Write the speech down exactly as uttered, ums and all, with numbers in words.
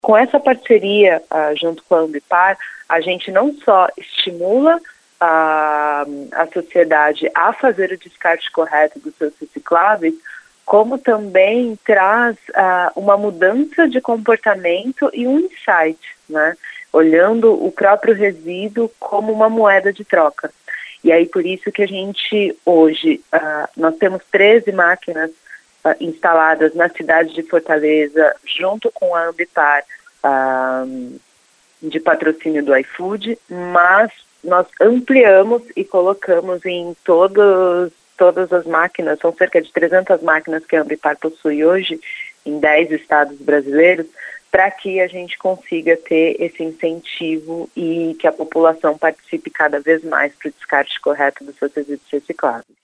Com essa parceria, uh, junto com a Ambipar, a gente não só estimula a, a sociedade a fazer o descarte correto dos seus recicláveis, como também traz uh, uma mudança de comportamento e um insight, né? Olhando o próprio resíduo como uma moeda de troca. E aí por isso que a gente hoje, uh, nós temos treze máquinas uh, instaladas na cidade de Fortaleza, junto com a Ambipar, uh, de patrocínio do iFood, mas nós ampliamos e colocamos em todos, todas as máquinas, são cerca de trezentas máquinas que a Ambipar possui hoje, em dez estados brasileiros, para que a gente consiga ter esse incentivo e que a população participe cada vez mais para o descarte correto dos seus resíduos recicláveis.